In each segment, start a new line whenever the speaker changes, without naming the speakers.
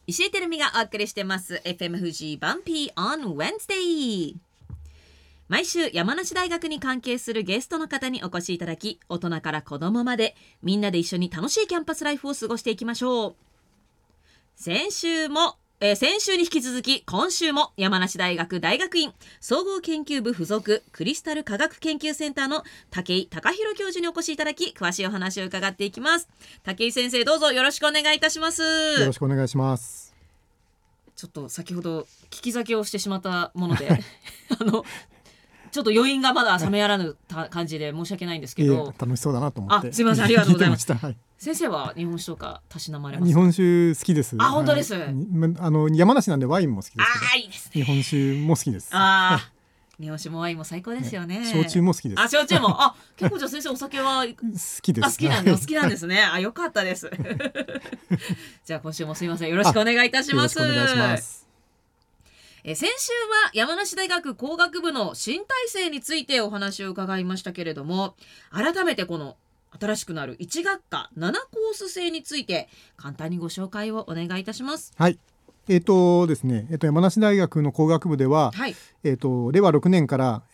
石井てるみがお送りしてます FM 富士バンピー on Wednesday。 毎週山梨大学に関係するゲストの方にお越しいただき、大人から子供までみんなで一緒に楽しいキャンパスライフを過ごしていきましょう。先週に引き続き今週も山梨大学大学院総合研究部附属クリスタル科学研究センターの武井隆弘教授にお越しいただき、詳しいお話を伺っていきます。武井先生、どうぞよろしくお願いいたします。
よろしくお願いします。
ちょっと先ほど聞き酒をしてしまったものでちょっと余韻がまだ冷めやらぬ感じで申し訳ないんですけど、
楽しそうだなと思って。
すいません、ありがとうございます。
はい、
先生は日本酒とかたしなまれますか？
日本酒好きです。
本当です。
山梨なんでワインも好きですけど。
いいですね。
日本酒も好きです。
日本酒もワインも最高ですよね。
焼酎も好きです。
焼酎も結構じゃあ先生お酒は好
きです。
好きなんですね。よかったですじゃあ今週もすいません、よろしくお願いいたします。
よろしくお願いします。
先週は山梨大学工学部の新体制についてお話を伺いましたけれども、改めてこの新しくなる1学科7コース制について簡単にご紹介をお願いいたします。
はい、ですね、山梨大学の工学部では、
はい、
令和6年から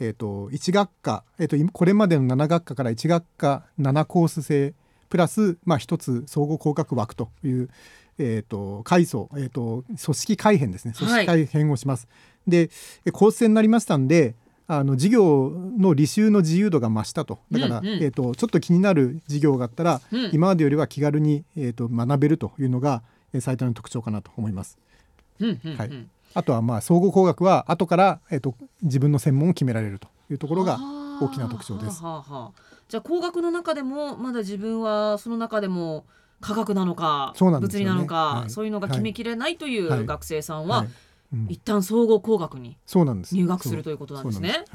、1学科、これまでの7学科から1学科7コース制プラス、1つ総合工学枠という改組織改編ですね。組織改編をします。で、コース制になりましたんで、授業の履修の自由度が増したと。だから、ちょっと気になる授業があったら、今までよりは気軽に、学べるというのが最大の特徴かなと思います。はい、あとは総合工学は後から、自分の専門を決められるというところが大きな特徴です。
じゃあ工学の中でもまだ自分はその中でも科学なのか、物理なのか、そういうのが決めきれないという学生さんは、一旦総合工学に入学するということなんですね。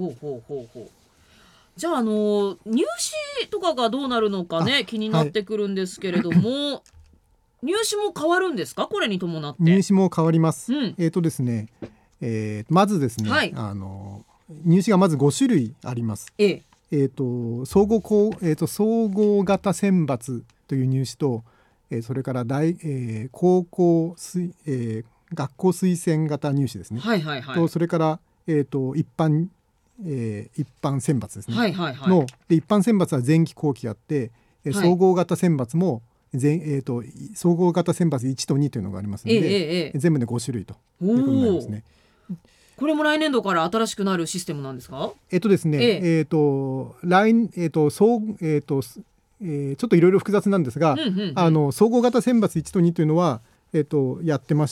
じゃあ、入試とかがどうなるのかね、気になってくるんですけれども、入試も変わるんですか？これに伴って
入試も変わります。ですね、まずですね、入試がまず5種類あります。総合型選抜という入試と、それから高校学校推薦型入試ですね。とそれから、一般選抜ですね。で一般選抜は前期後期あって、総合型選抜も総合型選抜1と2というのがありますので、全部で5種類ということになりますね。
これも来年度から新しくなるシステムなんですか？
ですね、ちょっといろいろ複雑なんですが、総合型選抜1と2というのは、やってまして、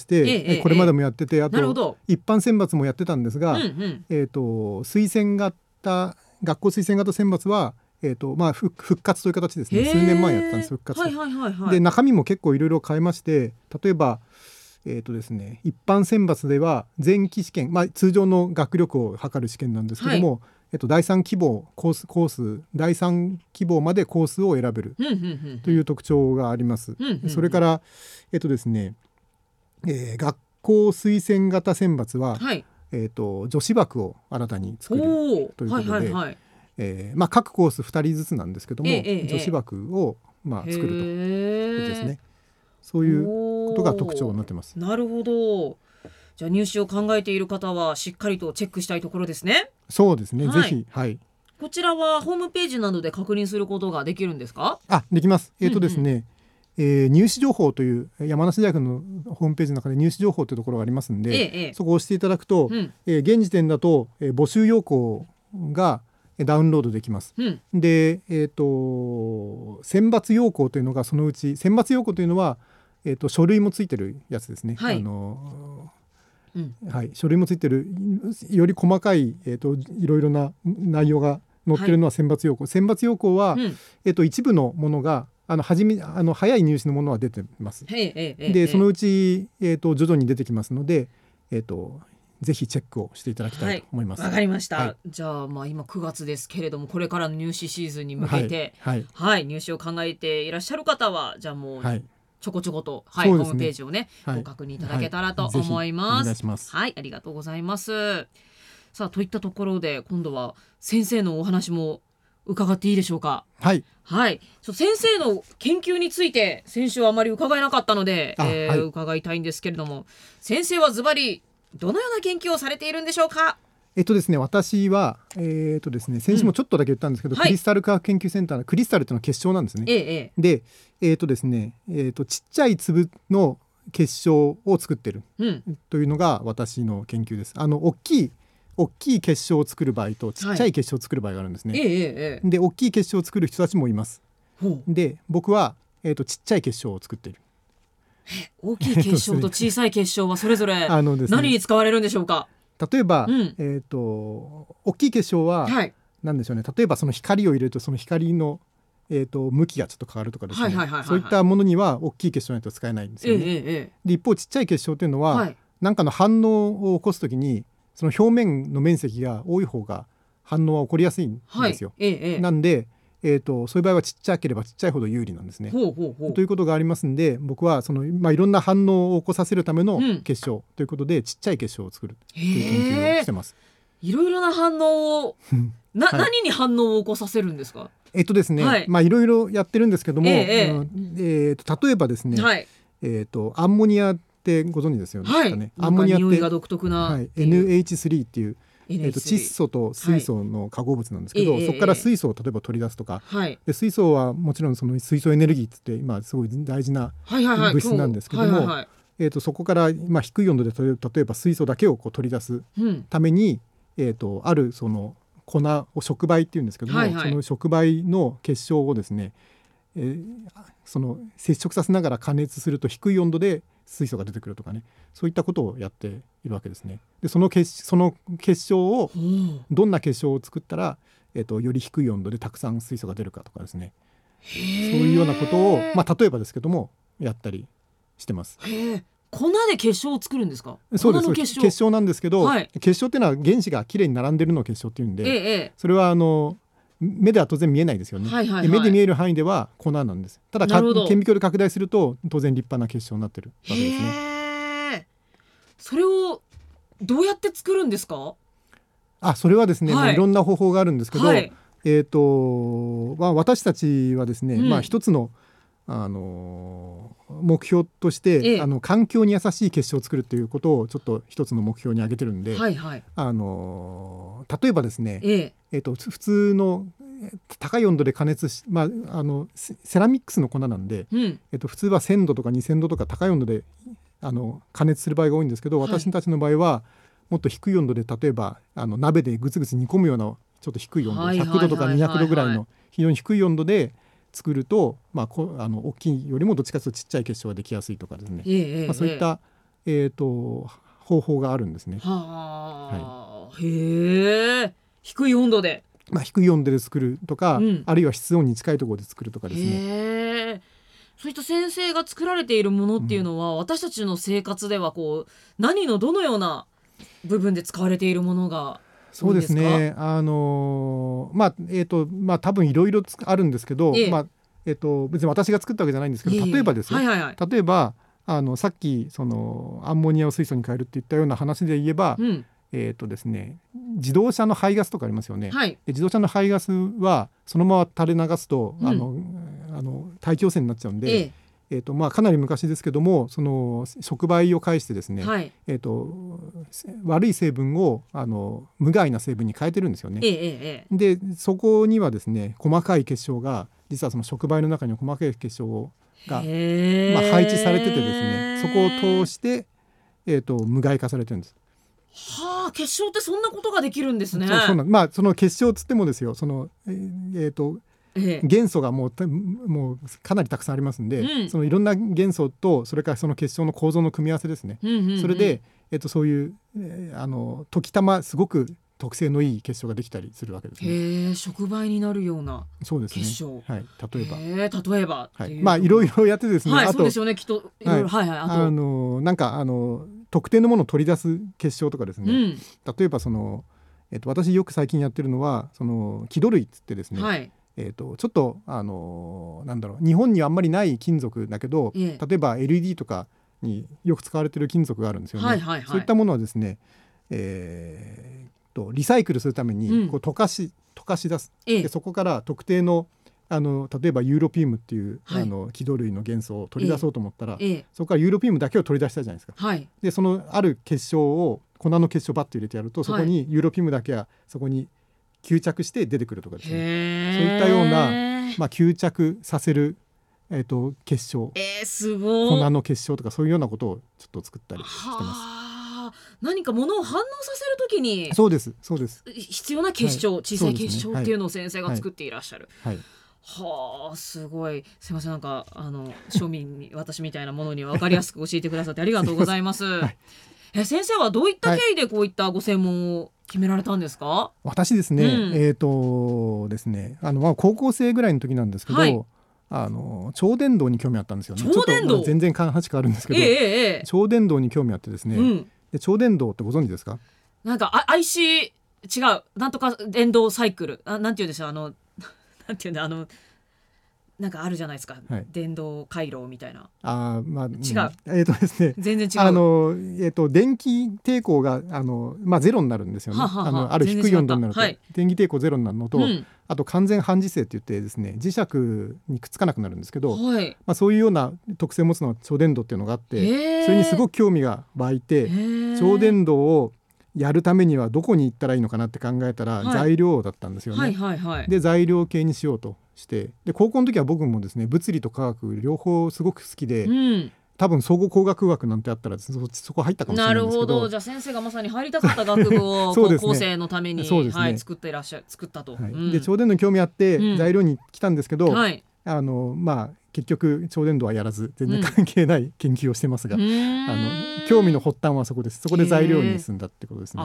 これまでもやってて、あと一般選抜もやってたんですが、推薦型学校推薦型選抜は、復活という形ですね。数年前やったんです。復活で中身も結構いろいろ変えまして、例えばですね、一般選抜では前期試験、通常の学力を測る試験なんですけども、第3希望コース第3希望までコースを選べるという特徴があります。それからですね、学校推薦型選抜は、女子枠を新たに作るということで、各コース2人ずつなんですけども、女子枠を作るということですね。そういうことが特徴になってます。
なるほど。じゃあ入試を考えている方はしっかりとチェックしたいところですね。
そうですね、ぜひ。
こちらはホームページなどで確認することができるんですか？
できます。ですね、入試情報という山梨大学のホームページの中で入試情報というところがありますので、そこを押していただくと、現時点だと、募集要項がダウンロードできます。で、選抜要項というのがそのうち、選抜要項というのは、書類もついてるやつですね。書類もついてるより細かい、いろいろな内容が載ってるのは選抜要項。選抜要項は、一部のものが早い入試のものは出てます。でそのうち、徐々に出てきますので、ぜひチェックをしていただきたいと思います。
わかりました。じゃあ、今9月ですけれども、これからの入試シーズンに向けて、入試を考えていらっしゃる方は、じゃあもう、ちょこちょこと、ホームページをね、ご確認いただけたらと思います。
お願いします。
ありがとうございます。さあ、といったところで今度は先生のお話も伺っていいでしょうか。
はい、
はい、先生の研究について先週はあまり伺えなかったので、伺いたいんですけれども、先生はズバリどのような研究をされているんでしょうか。
ですね、私は、ですね、先週もちょっとだけ言ったんですけど、クリスタル科学研究センターのクリスタルというのは結晶なんですね。で、ですね、ちっちゃい粒の結晶を作ってるというのが私の研究です。大きい結晶を作る場合とちっちゃい結晶を作る場合があるんですね。で、大きい結晶を作る人たちもいます。で、僕は、ちっちゃい結晶を作っている。
大きい結晶と小さい結晶はそれぞれ何に使われるんでしょうか。
例えば、大きい結晶は何でしょうね。例えばその光を入れるとその光の、向きがちょっと変わるとかですね、そういったものには大きい結晶ないと使えないんですよね。で、一方ちっちゃい結晶というのは、何かの反応を起こすときにその表面の面積が多い方が反応は起こりやすいんですよ。なんで、そういう場合はちっちゃければちっちゃいほど有利なんですね。ということがありますんで、僕はその、いろんな反応を起こさせるための結晶ということで、ちっちゃい結晶を作るという研究をしてます。
いろいろな反応を何に反応を起こさせるんですか。
ですね、いろいろやってるんですけども、例えばですね、アンモニアってご存知ですよね。
アンモニアって匂いが独特な、
NH3 っていう窒素と水素の化合物なんですけど、そこから水素を例えば取り出すとか、で水素はもちろんその水素エネルギーっていって今すごい大事な物質なんですけども、そこから低い温度で例えば水素だけを取り出すために、あるその粉を触媒っていうんですけども、その触媒の結晶をですね、その接触させながら加熱すると低い温度で水素が出てくるとかね、そういったことをやっているわけですね。で、その結晶をどんな結晶を作ったら、より低い温度でたくさん水素が出るかとかですね、そういうようなことを、例えばですけどもやったりしてます。
粉で結晶を作るんですか。
そうです。結晶なんですけど、結晶っていうのは原子がきれいに並んでるのを結晶っていうんで、それは目では当然見えないですよね。目で見える範囲では粉なんです。ただ顕微鏡で拡大すると当然立派な結晶になってるわけですね。
それをどうやって作るんですか。
それはですね、いろんな方法があるんですけど、私たちはですね、一つの目標として、環境に優しい結晶を作るということをちょっと一つの目標に挙げてるんで、例えばですね、普通の高い温度で加熱し、セラミックスの粉なんで、普通は1000度とか2000度とか高い温度で加熱する場合が多いんですけど、私たちの場合はもっと低い温度で、例えば鍋でぐつぐつ煮込むようなちょっと低い温度、100度とか200度ぐらいの非常に低い温度で作ると、大きいよりもどっちかというとちっちゃい結晶ができやすいとかですね、そういった、方法があるんですね。
低い温度で、
低い温度で作るとか、あるいは室温に近いところで作るとかですね。
そういった先生が作られているものっていうのは、私たちの生活では何のどのような部分で使われているものが
そうですね、多分いろいろあるんですけど、別に私が作ったわけじゃないんですけど、例えばですよ、例えばさっきそのアンモニアを水素に変えるっていったような話で言えば、ですね、自動車の排ガスとかありますよね。で自動車の排ガスはそのまま垂れ流すと、大気汚染になっちゃうんで、かなり昔ですけども、その触媒を介してですね、悪い成分を無害な成分に変えてるんですよね。でそこにはですね、細かい結晶が、実はその触媒の中には細かい結晶が、配置されててですね、そこを通して、無害化されてるんです。
結晶ってそんなことができるんですね。
その結晶つってもですよ、その元素がもうかなりたくさんありますんで、そのいろんな元素と、それからその結晶の構造の組み合わせですね、それで、そういう、時たますごく特性のいい結晶ができたりするわけですね。
触媒になるような結晶、
例
えば、
いろいろやってですね、
そうですよね、きっといろいろ、
なんか特定のものを取り出す結晶とかですね、例えばその、私よく最近やってるのは、その木土類っつってですね、ちょっと日本にはあんまりない金属だけど、例えば LED とかによく使われている金属があるんですよね。そういったものはですね、 リサイクルするためにこう溶かし出す、でそこから特定の例えばユーロピウムっていう、輝土類の元素を取り出そうと思ったら、そこからユーロピウムだけを取り出したじゃないですか、でそのある結晶を粉の結晶をバッと入れてやると、そこにユーロピウムだけはそこに吸着して出てくるとかですね、そういったような、吸着させる、結晶、
すごい
粉の結晶とかそういうようなことをちょっと作ったりしてます。
何か物を反応させるときに
そうです
必要な結晶、小さい結晶っていうのを先生が作っていらっしゃる。はあ、すごい。すいません、なんか庶民に私みたいなものには分かりやすく教えてくださってありがとうございます。先生はどういった経緯でこういったご専門を決められたんですか？
私ですね、ですね、高校生ぐらいの時なんですけど、超電導に興味あったんですよね。
超電導、
ちょっと全然話変わるんですけど、超電導に興味あってですね、で超電導ってご存知ですか？
なんかIC 違うなんとか電動サイクル、なんていうんでしょう、なんていうんだ、なんかあるじゃないですか、電動回路みたいな。違う、
ですね、
全然違う。
電気抵抗がゼロになるんですよね。ある低い温度になると、電気抵抗ゼロになるのと、あと完全反磁性って言ってですね、磁石にくっつかなくなるんですけど、そういうような特性を持つのが超電導っていうのがあって、それにすごく興味が湧いて、超電導をやるためにはどこに行ったらいいのかなって考えたら、材料だったんですよね。で材料系にしようとして、で高校の時は僕もですね、物理と科学両方すごく好きで、多分総合工学学なんてあったら そこ入ったかもしれないんですけど。
なるほど。じゃあ先生がまさに入りたかった学部を高校生のために、作ったと。
で超電導に興味あって材料に来たんですけど、結局超電導はやらず全然関係ない研究をしてますが、興味の発端はそこです。そこで材料に進んだってことですね。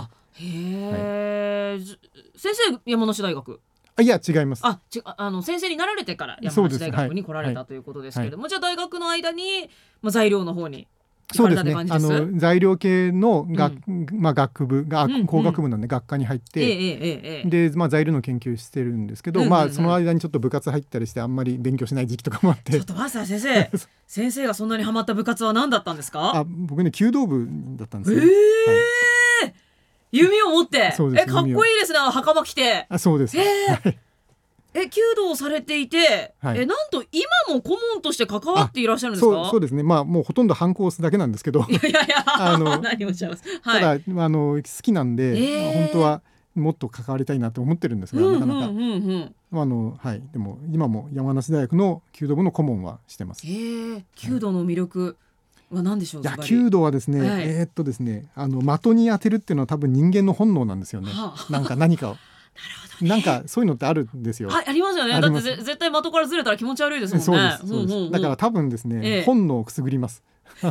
先生山梨大学？
いや違います。
先生になられてから山梨大学に来られたということですけども、じゃあ大学の間に、材料の方に行かれたって感じです？そうですね、
材料系の学部が工学部なんで学科に入って、で、材料の研究してるんですけど、その間にちょっと部活入ったりしてあんまり勉強しない時期とかもあって。
ちょっと待って先生先生がそんなにハマった部活は何だったんですか？
僕ね、弓道部だったんですよ。
弓を持って、
かっ
こいいですね、袴着て。
そうです。
弓道をされていて、なんと今も顧問として関わっていらっしゃるんですか？
そうですね、もうほとんど反抗すだけなんですけど
何をおっしゃいます。
ただ好きなんで、本当はもっと関わりたいなと思ってるんですが、なかなかでも今も山梨大学の弓道部の顧問はしてます。
弓道の魅力は何でしょう？
弓道はですね、的に当てるっていうのは多分人間の本能なんですよね。何かをなんかそういうのってあるんですよ。
ありますよね。だって絶対的からずれたら気持ち悪いですもんね。
そうです。だから多分ですね、本能をくすぐります。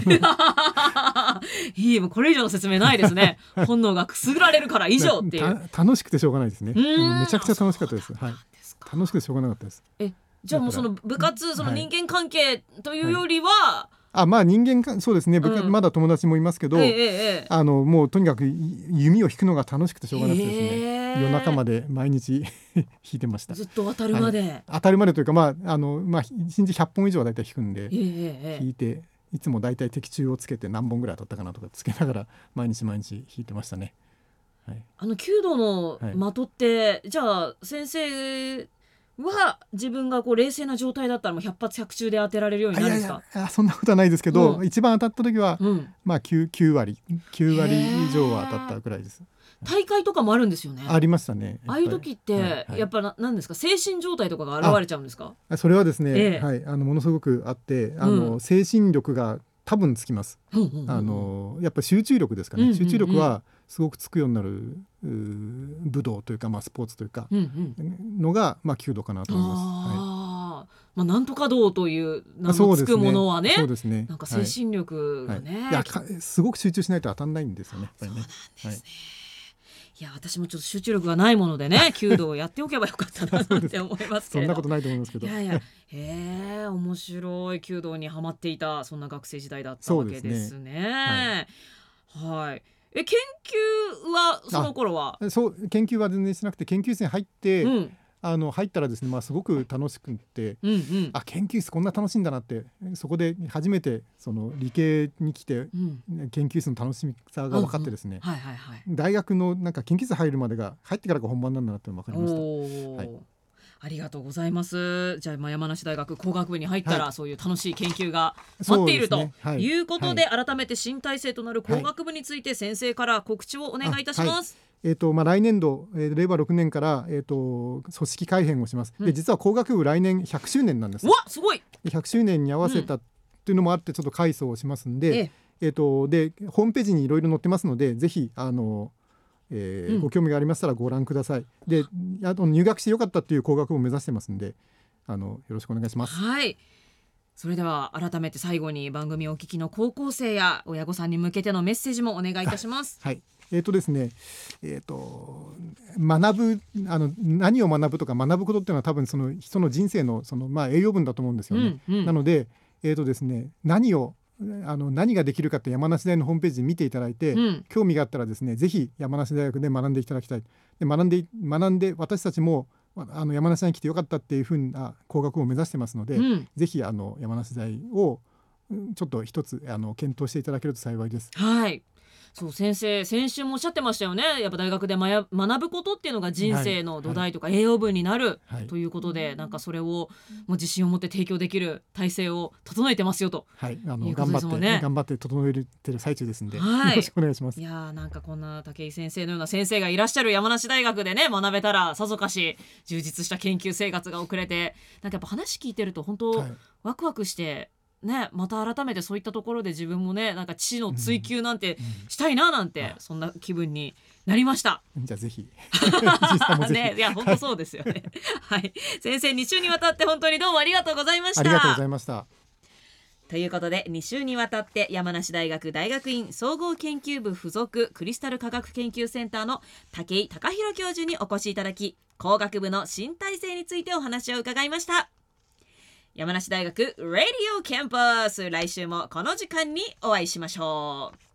これ以上の説明ないですね。本能がくすぐられるから以上っていう。
楽しくてしょうがないですね。めちゃくちゃ楽しかったです。楽しくてしょうがなかったです。
じゃあもうその部活、その人間関係というよりは、
人間そうですね、まだ友達もいますけど、もうとにかく弓を引くのが楽しくてしょうがなくてですね、夜中まで毎日引いてました。
ずっと当たるまで、
当たるまでというか、1日100本以上はだいたい引くんで、引いて、いつもだいたい的中をつけて何本ぐらい当たったかなとかつけながら毎日引いてましたね。
弓道の的って、じゃあ先生は自分が冷静な状態だったらもう100発100中で当てられるようになるんですか？
そんなことはないですけど、一番当たった時は、9割以上は当たったくらいです。
大会とかもあるんですよね。
ありましたね。
ああいう時って、やっぱ何ですか、精神状態とかが現れちゃうんですか？
それはですね、ものすごくあって、精神力が多分つきます。やっぱ集中力ですかね。集中力はすごくつくようになる武道というか、スポーツというかのが弓道かなと思います。
なんとか道という名のつくものはね、なんか精神力がね、
すごく集中しないと当たんないんですよね。
そうなんですね。いや、私もちょっと集中力がないものでね、弓道をやっておけばよかったなって思いますけれど。
そんなことないと思いますけど。
面白い。弓道にはまっていた、そんな学生時代だったわけですね。研究はその頃は？
研究は全然してなくて、研究室に入って、 入ったらですね、すごく楽しくて、研究室こんな楽しいんだなって、そこで初めてその理系に来て、研究室の楽しみさが分かってですね、大学のなんか研究室入ってからが本番なんだなって分かりました。
ありがとうございます。じゃあ、山梨大学工学部に入ったら、そういう楽しい研究が待っているということで、改めて新体制となる工学部について先生から告知をお願いいたします。
来年度、令和6年から、組織改編をします。で実は工学部来年100周年なんです。
わ、すごい。
100周年に合わせたっていうのもあって、ちょっと改装をしますんで、でホームページにいろいろ載ってますので、ぜひご興味がありましたらご覧ください。で、あと入学してよかったっていう工学部を目指してますんで、よろしくお願いします。
はい。それでは改めて最後に番組をお聞きの高校生や親御さんに向けてのメッセージもお願いいたします。
はい。ですね、何を学ぶとか学ぶことっていうのは多分その人の人生の栄養分だと思うんですよね。なので、ですね、何ができるかって山梨大のホームページ見ていただいて、興味があったらですね、ぜひ山梨大学で学んでいただきたい。で学んで私たちも山梨大に来てよかったっていうふうな工学部を目指してますので、ぜひ山梨大をちょっと一つ検討していただけると幸いです。
はい。そう、先生先週もおっしゃってましたよね。やっぱ大学で学ぶことっていうのが人生の土台とか栄養分になるということで、なんかそれをもう自信を持って提供できる体制を整えてますよと、いうことですもんね。
頑張って整えてる最中ですんで、よ
ろ
しくお願いします。
いや、なんかこんな武井先生のような先生がいらっしゃる山梨大学でね、学べたらさぞかし充実した研究生活が送れて、なんかやっぱ話聞いてると本当、ワクワクしてね、また改めてそういったところで自分もね、なんか知の追求なんてしたいななんて、そんな気分になりました。
じゃあぜひ
ね、いや本当そうですよね。はい、先生2週にわたって本当にどうもありがとうございました。
ありがとうございました。
ということで2週にわたって山梨大学大学院総合研究部附属クリスタル科学研究センターの武井隆弘教授にお越しいただき、工学部の新体制についてお話を伺いました。山梨大学ラディオキャンパス、来週もこの時間にお会いしましょう。